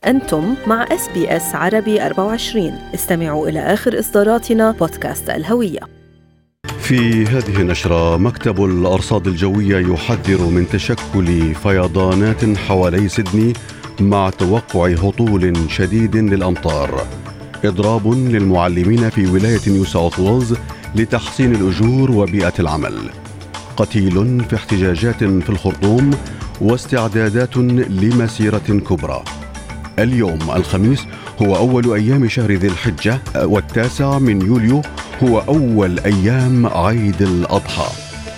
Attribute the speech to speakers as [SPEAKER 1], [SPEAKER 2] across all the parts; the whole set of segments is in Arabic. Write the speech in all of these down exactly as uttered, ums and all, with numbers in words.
[SPEAKER 1] أنتم مع إس بي إس عربي أربعة وعشرين. استمعوا إلى آخر إصداراتنا بودكاست الهوية.
[SPEAKER 2] في هذه النشرة، مكتب الأرصاد الجوية يحذر من تشكل فيضانات حوالي سيدني مع توقع هطول شديد للأمطار. إضراب للمعلمين في ولاية نيو ساوث ويلز لتحسين الأجور وبيئة العمل. قتيل في احتجاجات في الخرطوم واستعدادات لمسيرة كبرى. اليوم الخميس هو أول أيام شهر ذي الحجة، والتاسع من يوليو هو أول أيام عيد الأضحى.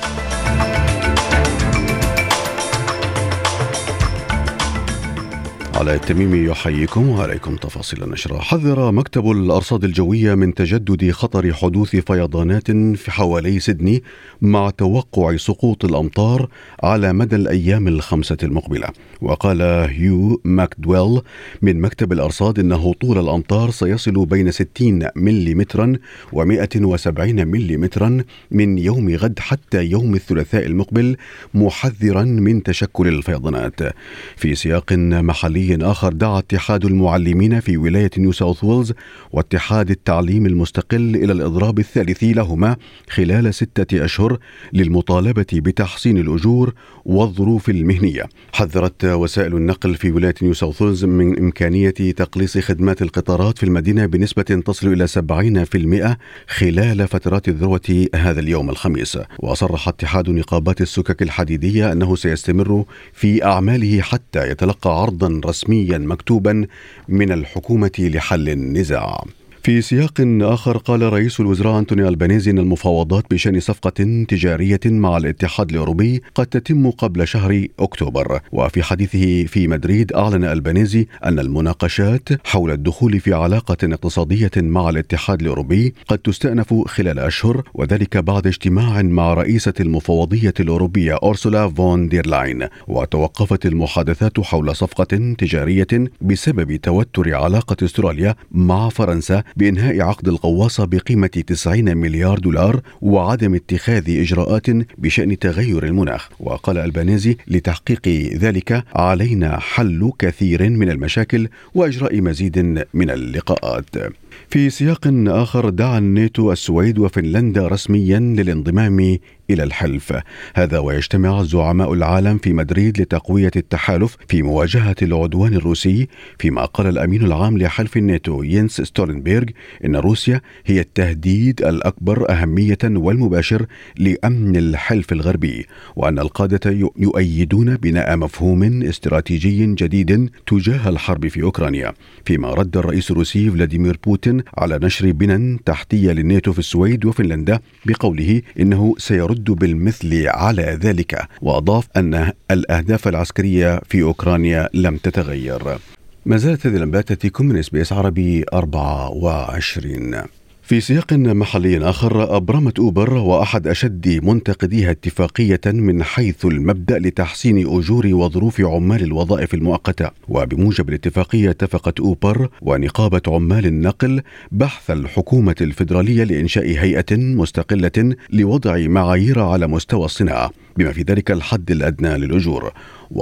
[SPEAKER 2] على التميمي يحييكم وعليكم تفاصيل النشرة. حذر مكتب الأرصاد الجوية من تجدد خطر حدوث فيضانات في حوالي سيدني مع توقع سقوط الأمطار على مدى الأيام الخمسة المقبلة. وقال هيو ماكدويل من مكتب الأرصاد إن هطول الأمطار سيصل بين ستين مليمترا ومئة وسبعين مليمترا من يوم غد حتى يوم الثلاثاء المقبل، محذرا من تشكل الفيضانات. في سياق محلي آخر، دعا اتحاد المعلمين في ولاية نيو ساوث ويلز واتحاد التعليم المستقل إلى الإضراب الثالث لهما خلال ستة أشهر للمطالبة بتحسين الأجور والظروف المهنية. حذرت وسائل النقل في ولاية نيو ساوث ويلز من إمكانية تقليص خدمات القطارات في المدينة بنسبة تصل إلى سبعين بالمئة خلال فترات الذروة هذا اليوم الخميس. وصرح اتحاد نقابات السكك الحديدية أنه سيستمر في أعماله حتى يتلقى عرضا رسميا مكتوبا من الحكومة لحل النزاع. في سياق آخر، قال رئيس الوزراء أنتوني ألبانيزي أن المفاوضات بشأن صفقة تجارية مع الاتحاد الأوروبي قد تتم قبل شهر أكتوبر. وفي حديثه في مدريد، أعلن ألبانيزي أن المناقشات حول الدخول في علاقة اقتصادية مع الاتحاد الأوروبي قد تستأنف خلال أشهر، وذلك بعد اجتماع مع رئيسة المفوضية الأوروبية أورسولا فون دير لاين. وتوقفت المحادثات حول صفقة تجارية بسبب توتر علاقة أستراليا مع فرنسا بإنهاء عقد الغواصة بقيمة تسعين مليار دولار وعدم اتخاذ إجراءات بشأن تغير المناخ. وقال ألبانيزي: لتحقيق ذلك علينا حل كثير من المشاكل وإجراء مزيد من اللقاءات. في سياق آخر، دعا الناتو السويد وفنلندا رسميا للانضمام إلى الحلف. هذا ويجتمع زعماء العالم في مدريد لتقوية التحالف في مواجهة العدوان الروسي، فيما قال الأمين العام لحلف الناتو ينس ستولنبيرغ إن روسيا هي التهديد الأكبر أهمية والمباشر لأمن الحلف الغربي، وأن القادة يؤيدون بناء مفهوم استراتيجي جديد تجاه الحرب في أوكرانيا. فيما رد الرئيس الروسي فلاديمير بوتين على نشر بنى تحتية للناتو في السويد وفنلندا بقوله إنه سيرد بالمثل على ذلك، وأضاف أن الأهداف العسكرية في أوكرانيا لم تتغير. ما زالت هذه الأنباء تأتيكم من إس بي إس عربي أربعة وعشرين. في سياق محلي آخر، أبرمت أوبر وأحد أشد منتقديها اتفاقية من حيث المبدأ لتحسين أجور وظروف عمال الوظائف المؤقتة. وبموجب الاتفاقية، اتفقت أوبر ونقابة عمال النقل بحث الحكومة الفيدرالية لإنشاء هيئة مستقلة لوضع معايير على مستوى الصناعة، بما في ذلك الحد الأدنى للأجور.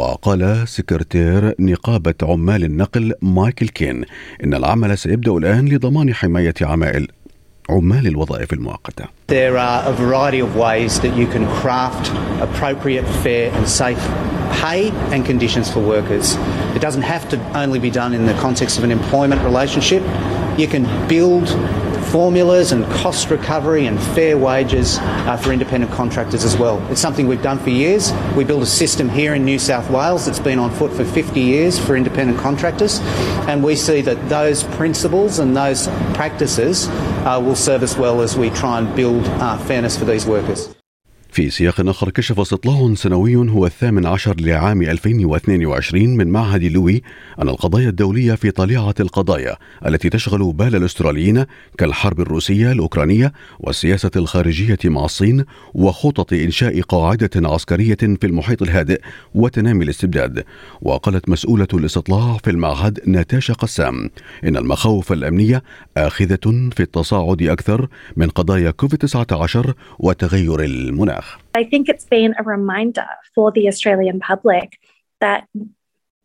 [SPEAKER 2] وقال سكرتير نقابة عمال النقل مايكل كين إن العمل سيبدأ الآن لضمان حماية عمائل عمال الوظائف المؤقتة.
[SPEAKER 3] There are a variety of ways that you can craft appropriate, fair and safe pay and conditions for workers. It doesn't have to only be done in the context of an employment relationship. You can build formulas and cost recovery and fair wages uh, for independent contractors as well. It's something we've done for years. We built a system here in New South Wales that's been on foot for fifty years for independent contractors, and we see that those principles and those practices uh, will serve us well as we try and build uh, fairness for these workers.
[SPEAKER 2] في سياق آخر، كشف استطلاع سنوي هو الثامن عشر لعام ألفين واثنين وعشرين من معهد لوي أن القضايا الدولية في طليعة القضايا التي تشغل بال الأستراليين كالحرب الروسية الأوكرانية والسياسة الخارجية مع الصين وخطط إنشاء قاعدة عسكرية في المحيط الهادئ وتنامي الاستبداد. وقالت مسؤولة الاستطلاع في المعهد ناتاشا قسام إن المخاوف الأمنية آخذة في التصاعد أكثر من قضايا كوفيد تسعة عشر وتغير المناخ.
[SPEAKER 4] I think it's been a reminder for the Australian public that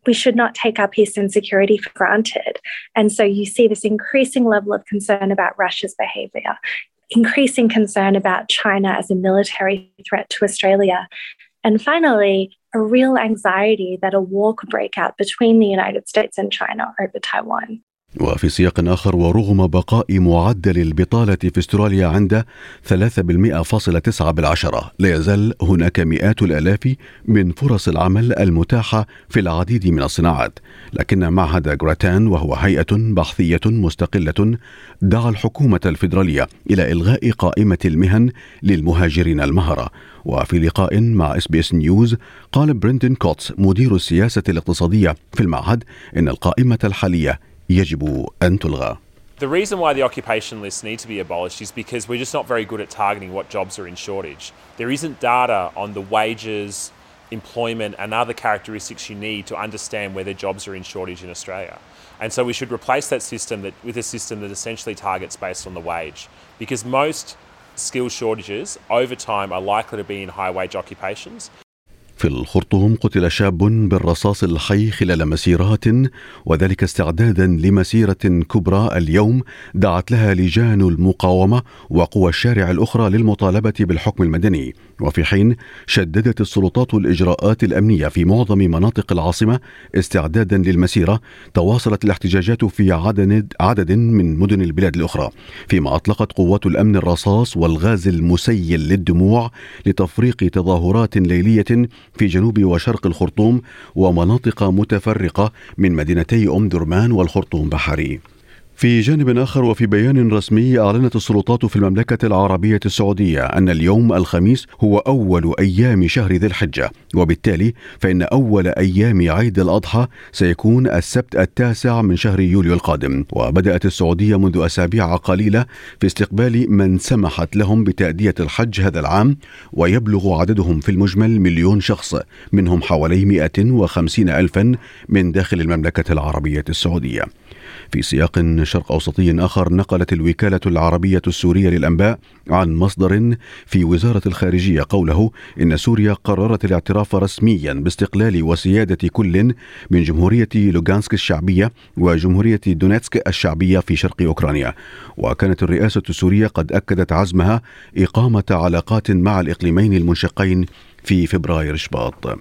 [SPEAKER 4] we should not take our peace and security for granted. And so you see this increasing level of concern about Russia's behaviour, increasing concern about China as a military threat to Australia, and finally, a real anxiety that a war could break out between the United States and China over Taiwan.
[SPEAKER 2] وفي سياق آخر، ورغم بقاء معدل البطالة في استراليا عند ثلاثة فاصلة تسعة بالعشرة، لا يزال هناك مئات الآلاف من فرص العمل المتاحة في العديد من الصناعات. لكن معهد غراتان، وهو هيئة بحثية مستقلة، دعا الحكومة الفيدرالية إلى إلغاء قائمة المهن للمهاجرين المهرة. وفي لقاء مع إس بي إس نيوز، قال برندن كوتس مدير السياسة الاقتصادية في المعهد إن القائمة الحالية يجب أن تلغى.
[SPEAKER 5] The reason why the occupation lists need to be abolished is because we're just not very good at targeting what jobs are in shortage. There isn't data on the wages, employment and other characteristics you need to understand whether jobs are in shortage in Australia. And so we should replace that system that, with a system that essentially targets based on the wage. Because most skill shortages over time are likely to be in high wage occupations.
[SPEAKER 2] في الخرطوم قتل شاب بالرصاص الحي خلال مسيرات، وذلك استعدادا لمسيرة كبرى اليوم دعت لها لجان المقاومة وقوى الشارع الأخرى للمطالبة بالحكم المدني. وفي حين شددت السلطات الإجراءات الأمنية في معظم مناطق العاصمة استعدادا للمسيرة، تواصلت الاحتجاجات في عدد, عدد من مدن البلاد الأخرى، فيما أطلقت قوات الأمن الرصاص والغاز المسيل للدموع لتفريق تظاهرات ليلية في جنوب وشرق الخرطوم ومناطق متفرقة من مدينتي أم درمان والخرطوم بحري. في جانب آخر، وفي بيان رسمي، أعلنت السلطات في المملكة العربية السعودية أن اليوم الخميس هو أول أيام شهر ذي الحجة، وبالتالي فإن أول أيام عيد الأضحى سيكون السبت التاسع من شهر يوليو القادم. وبدأت السعودية منذ أسابيع قليلة في استقبال من سمحت لهم بتأدية الحج هذا العام، ويبلغ عددهم في المجمل مليون شخص، منهم حوالي مئة وخمسين ألفا من داخل المملكة العربية السعودية. في سياق شرق أوسطي آخر، نقلت الوكالة العربية السورية للأنباء عن مصدر في وزارة الخارجية قوله إن سوريا قررت الاعتراف رسميا باستقلال وسيادة كل من جمهورية لوغانسك الشعبية وجمهورية دونيتسك الشعبية في شرق أوكرانيا. وكانت الرئاسة السورية قد أكدت عزمها إقامة علاقات مع الإقليمين المنشقين في فبراير شباط.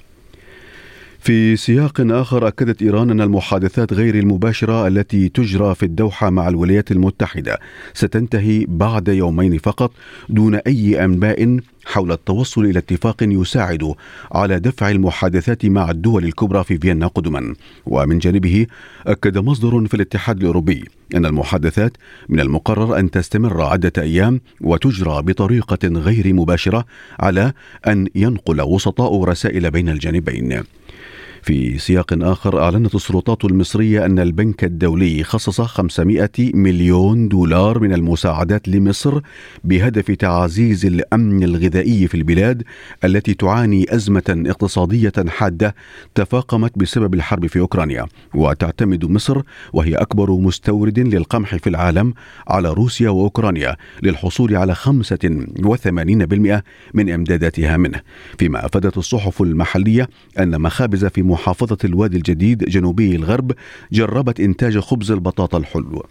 [SPEAKER 2] في سياق آخر، أكدت إيران أن المحادثات غير المباشرة التي تجرى في الدوحة مع الولايات المتحدة ستنتهي بعد يومين فقط، دون أي أنباء حول التوصل إلى اتفاق يساعد على دفع المحادثات مع الدول الكبرى في فيينا قدما. ومن جانبه، أكد مصدر في الاتحاد الأوروبي أن المحادثات من المقرر أن تستمر عدة أيام وتجرى بطريقة غير مباشرة على أن ينقل وسطاء رسائل بين الجانبين. في سياق آخر، أعلنت السلطات المصرية أن البنك الدولي خصص خمسمائة مليون دولار من المساعدات لمصر بهدف تعزيز الأمن الغذائي في البلاد التي تعاني أزمة اقتصادية حادة تفاقمت بسبب الحرب في أوكرانيا. وتعتمد مصر، وهي أكبر مستورد للقمح في العالم، على روسيا وأوكرانيا للحصول على خمسة وثمانين بالمئة من إمداداتها منه. فيما أفادت الصحف المحلية أن مخابز في محافظة الوادي الجديد جنوبي الغرب جربت إنتاج خبز البطاطا الحلو.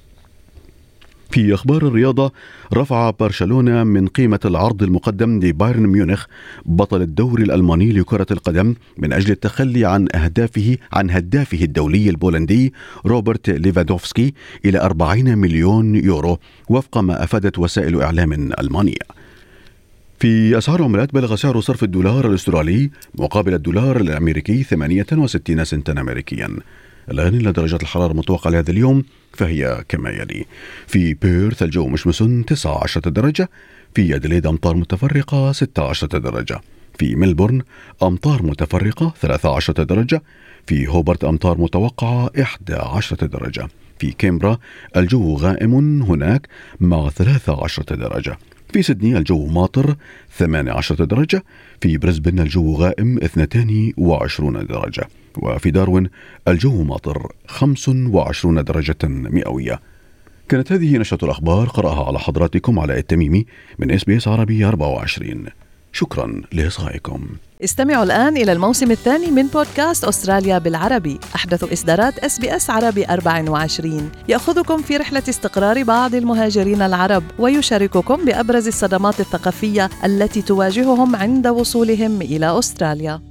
[SPEAKER 2] في أخبار الرياضة، رفع برشلونة من قيمة العرض المقدم لبايرن ميونخ بطل الدوري الألماني لكرة القدم من أجل التخلي عن أهدافه عن هدافه الدولي البولندي روبرت ليفاندوفسكي إلى أربعين مليون يورو، وفق ما أفادت وسائل إعلام ألمانية. في أسعار العملات، بلغ سعر صرف الدولار الأسترالي مقابل الدولار الأمريكي ثمانية وستين سنتا أمريكيا. الآن لدرجة الحرارة المتوقعة لهذا اليوم فهي كما يلي: في بيرث الجو مشمس تسعة عشر درجة، في أديليد أمطار متفرقة ستة عشر درجة، في ملبورن أمطار متفرقة ثلاثة عشر درجة، في هوبرت أمطار متوقعة إحدى عشرة درجة، في كامبرا الجو غائم هناك مع ثلاثة عشر درجة، في سيدني الجو ماطر ثمانية عشر درجة، في بريسبن الجو غائم اثنتين وعشرين درجة، وفي داروين الجو ماطر خمس وعشرين درجة مئوية. كانت هذه نشرة الأخبار، قرأها على حضراتكم على التميمي من إس بي إس عربي أربعة وعشرين. شكرا لإصغائكم.
[SPEAKER 1] استمعوا الآن إلى الموسم الثاني من بودكاست أستراليا بالعربي، أحدث إصدارات إس بي إس عربي أربعة وعشرين، يأخذكم في رحلة استقرار بعض المهاجرين العرب ويشارككم بأبرز الصدمات الثقافية التي تواجههم عند وصولهم إلى أستراليا.